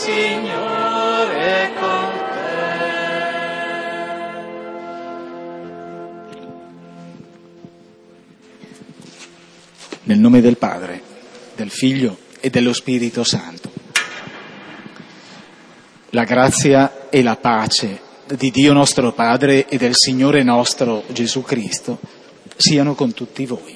Signore con te. Nel nome del Padre, del Figlio e dello Spirito Santo. La grazia e la pace di Dio nostro Padre e del Signore nostro Gesù Cristo siano con tutti voi.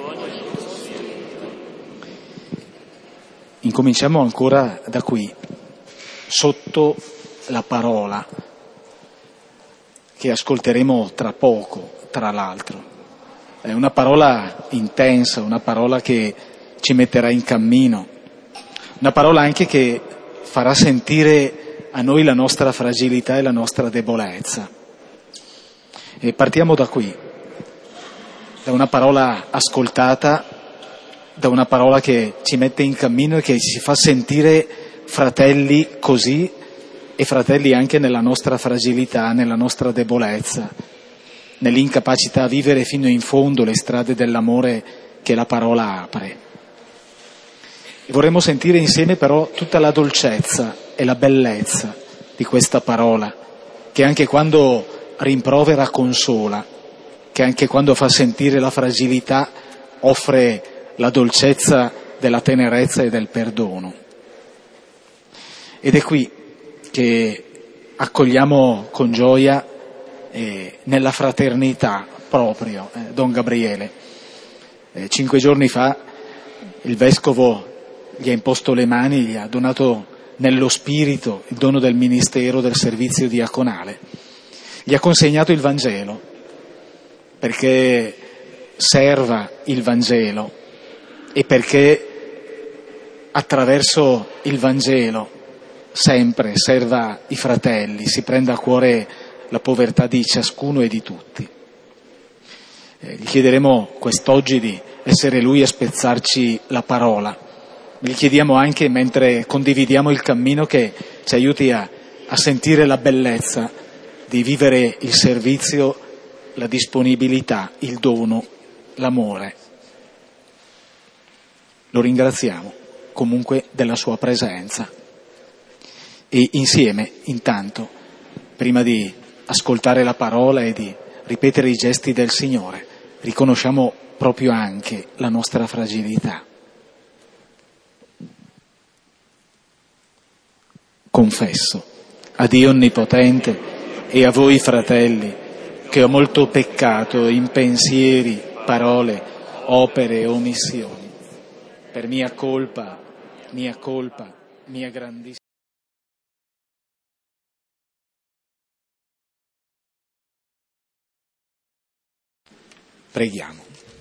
Incominciamo ancora da qui, sotto la parola che ascolteremo tra poco, tra l'altro. È una parola intensa, una parola che ci metterà in cammino, una parola anche che farà sentire a noi la nostra fragilità e la nostra debolezza. E partiamo da qui, da una parola ascoltata, da una parola che ci mette in cammino e che ci fa sentire fratelli così e fratelli anche nella nostra fragilità, nella nostra debolezza, nell'incapacità a vivere fino in fondo le strade dell'amore che la parola apre. E vorremmo sentire insieme però tutta la dolcezza e la bellezza di questa parola, che anche quando rimprovera consola, che anche quando fa sentire la fragilità offre la dolcezza della tenerezza e del perdono. Ed è qui che accogliamo con gioia nella fraternità proprio Don Gabriele. 5 giorni fa il Vescovo gli ha imposto le mani, gli ha donato nello spirito il dono del ministero del servizio diaconale. Gli ha consegnato il Vangelo perché serva il Vangelo e perché attraverso il Vangelo sempre serva i fratelli, si prenda a cuore la povertà di ciascuno e di tutti. Gli chiederemo quest'oggi di essere Lui a spezzarci la parola. Gli chiediamo anche, mentre condividiamo il cammino, che ci aiuti a sentire la bellezza di vivere il servizio, la disponibilità, il dono, l'amore. Lo ringraziamo comunque della sua presenza. E insieme, intanto, prima di ascoltare la parola e di ripetere i gesti del Signore, riconosciamo proprio anche la nostra fragilità. Confesso a Dio Onnipotente e a voi fratelli che ho molto peccato in pensieri, parole, opere e omissioni, per mia colpa, mia grandissima. Preghiamo.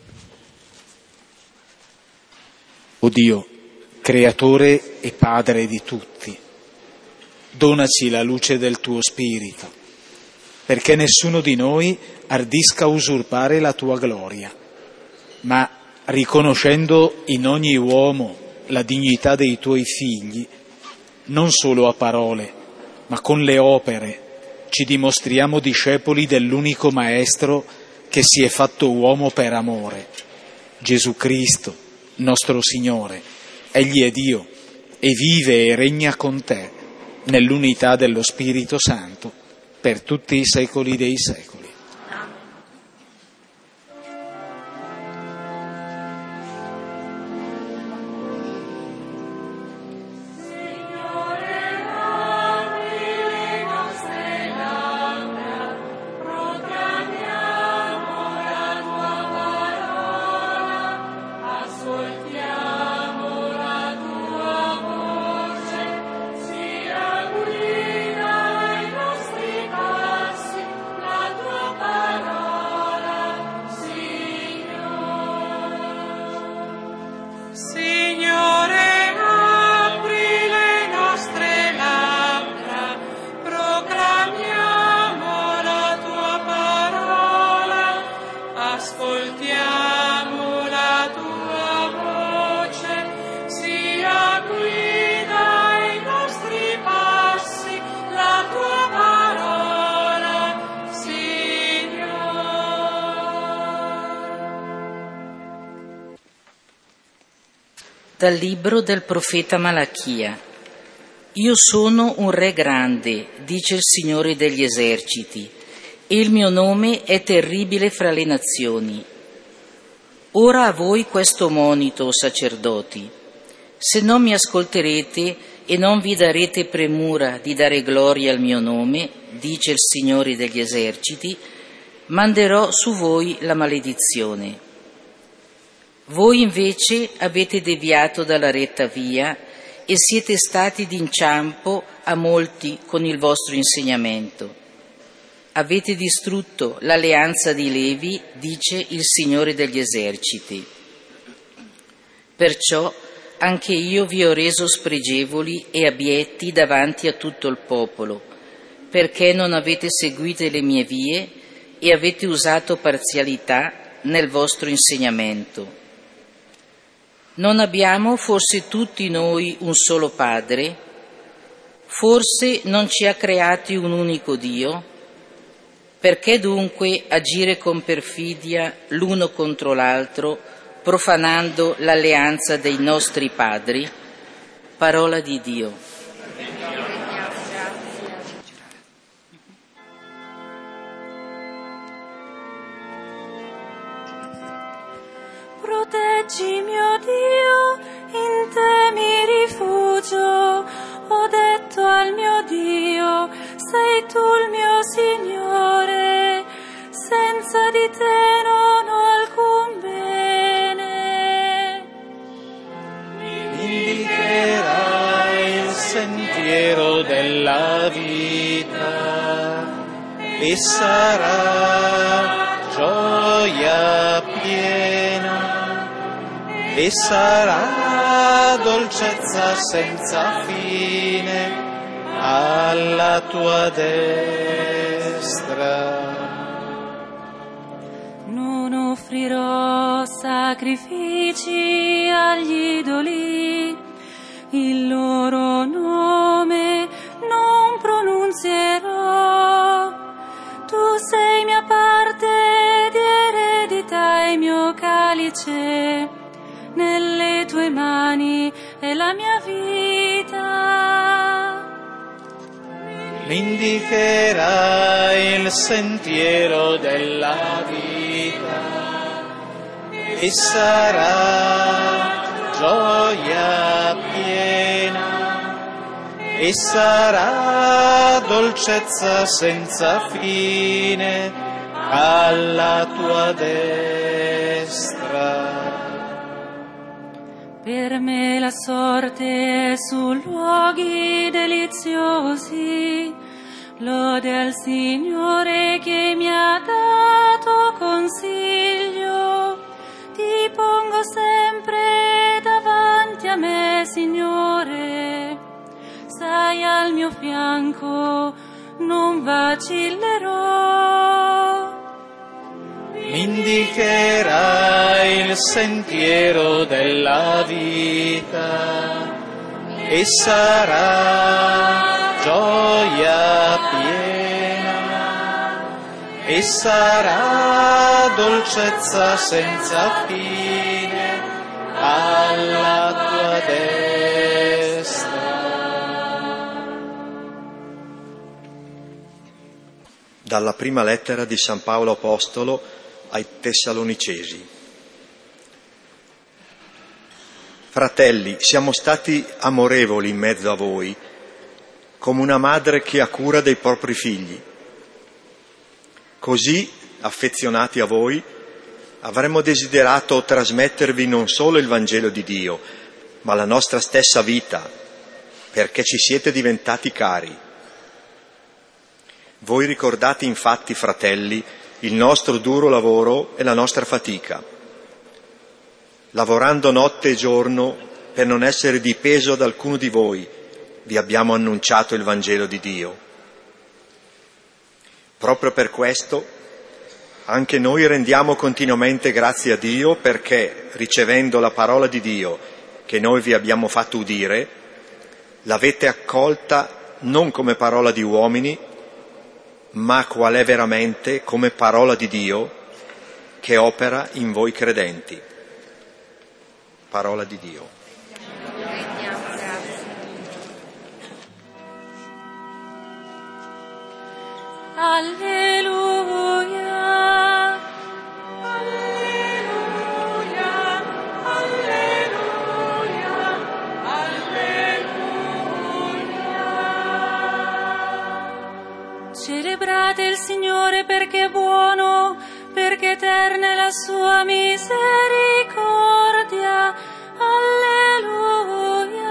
O Dio, creatore e padre di tutti, donaci la luce del tuo spirito, perché nessuno di noi ardisca usurpare la tua gloria, ma riconoscendo in ogni uomo la dignità dei tuoi figli, non solo a parole, ma con le opere, ci dimostriamo discepoli dell'unico Maestro che si è fatto uomo per amore, Gesù Cristo, nostro Signore. Egli è Dio e vive e regna con te nell'unità dello Spirito Santo per tutti i secoli dei secoli. Dal libro del profeta Malachia. Io sono un re grande, dice il Signore degli eserciti, e il mio nome è terribile fra le nazioni. Ora a voi questo monito, o sacerdoti: se non mi ascolterete e non vi darete premura di dare gloria al mio nome, dice il Signore degli eserciti, manderò su voi la maledizione. Voi invece avete deviato dalla retta via e siete stati d'inciampo a molti con il vostro insegnamento. Avete distrutto l'alleanza di Levi, dice il Signore degli eserciti. Perciò anche io vi ho reso spregevoli e abietti davanti a tutto il popolo, perché non avete seguito le mie vie e avete usato parzialità nel vostro insegnamento. Non abbiamo forse tutti noi un solo Padre? Forse non ci ha creati un unico Dio? Perché dunque agire con perfidia l'uno contro l'altro, profanando l'alleanza dei nostri padri? Parola di Dio. Proteggi mio Dio, in te mi rifugio, ho detto al mio Dio, sei tu il mio Signore, senza di te non ho alcun bene. Mi indicherai il sentiero della vita e sarà gioia piena e sarà dolcezza senza fine alla tua destra. Non offrirò sacrifici agli idoli, il loro nome non pronunzierò. Tu sei mia parte di eredità e mio calice, nelle tue mani è la mia vita. Mi indicherai il sentiero della vita e sarà gioia piena e sarà dolcezza senza fine alla tua destra. Per me la sorte è su luoghi deliziosi, lode al Signore che mi ha dato consiglio. Ti pongo sempre davanti a me, Signore, stai al mio fianco, non vacillerò. Mi indicherai il sentiero della vita e sarà gioia piena e sarà dolcezza senza fine alla tua destra. Dalla prima lettera di San Paolo Apostolo ai Tessalonicesi. Fratelli, siamo stati amorevoli in mezzo a voi, come una madre che ha cura dei propri figli. Così, affezionati a voi, avremmo desiderato trasmettervi non solo il Vangelo di Dio, ma la nostra stessa vita, perché ci siete diventati cari. Voi ricordate infatti, fratelli, il nostro duro lavoro e la nostra fatica. Lavorando notte e giorno per non essere di peso ad alcuno di voi, vi abbiamo annunciato il Vangelo di Dio. Proprio per questo, anche noi rendiamo continuamente grazie a Dio perché, ricevendo la parola di Dio che noi vi abbiamo fatto udire, l'avete accolta non come parola di uomini, ma qual è veramente come parola di Dio che opera in voi credenti. Parola di Dio. Alleluia. Celebrate il Signore perché è buono, perché eterna è la sua misericordia. Alleluia.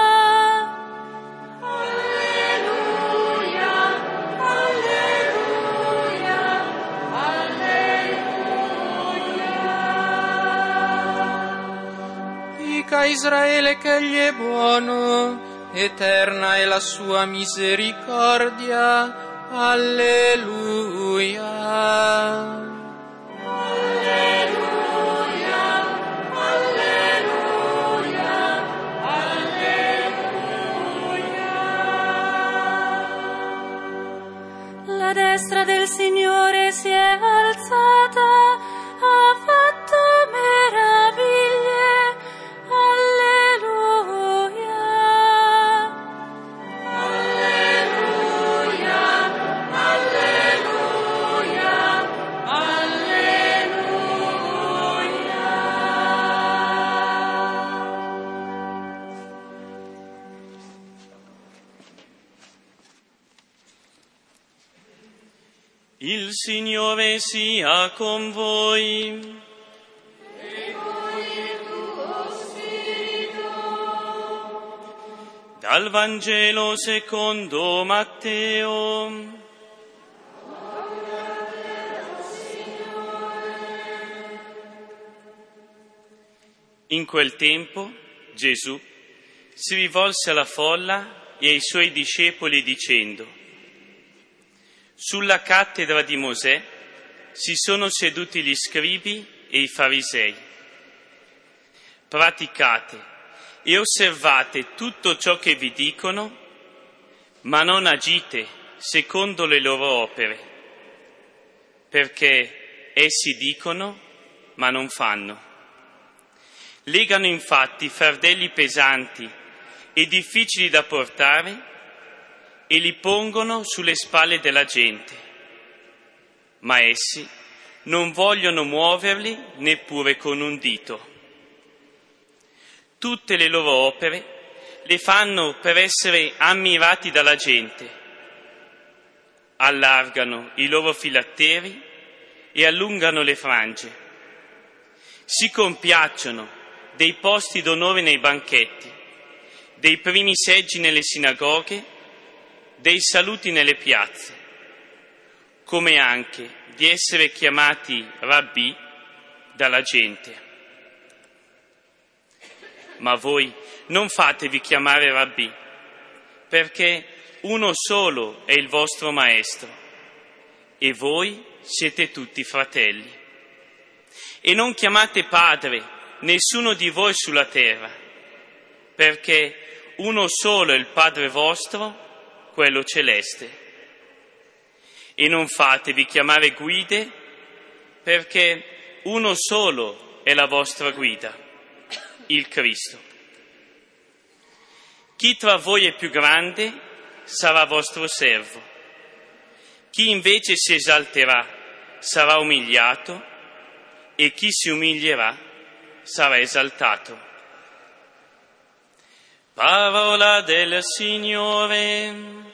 Alleluia. Alleluia. Alleluia. Dica Israele che egli è buono, eterna è la sua misericordia. Alleluia. Alleluia, alleluia, alleluia. La destra del Signore si è alzata, ha fatto meraviglie. Alleluia. Alleluia, alleluia, alleluia. Il Signore sia con voi. E con il tuo spirito. Dal Vangelo secondo Matteo. In quel tempo Gesù si rivolse alla folla e ai suoi discepoli dicendo: sulla cattedra di Mosè si sono seduti gli scribi e i farisei. Praticate e osservate tutto ciò che vi dicono, ma non agite secondo le loro opere, perché essi dicono ma non fanno. Legano infatti fardelli pesanti e difficili da portare e li pongono sulle spalle della gente, ma essi non vogliono muoverli neppure con un dito. Tutte le loro opere le fanno per essere ammirati dalla gente. Allargano i loro filatteri e allungano le frange. Si compiacciono dei posti d'onore nei banchetti, dei primi seggi nelle sinagoghe, dei saluti nelle piazze, come anche di essere chiamati rabbì dalla gente. Ma voi non fatevi chiamare rabbì, perché uno solo è il vostro maestro, e voi siete tutti fratelli. E non chiamate padre nessuno di voi sulla terra, perché uno solo è il Padre vostro, quello celeste. E non fatevi chiamare guide, perché uno solo è la vostra guida, il Cristo. Chi tra voi è più grande sarà vostro servo. Chi invece si esalterà sarà umiliato, e chi si umilierà sarà esaltato. Parola del Signore.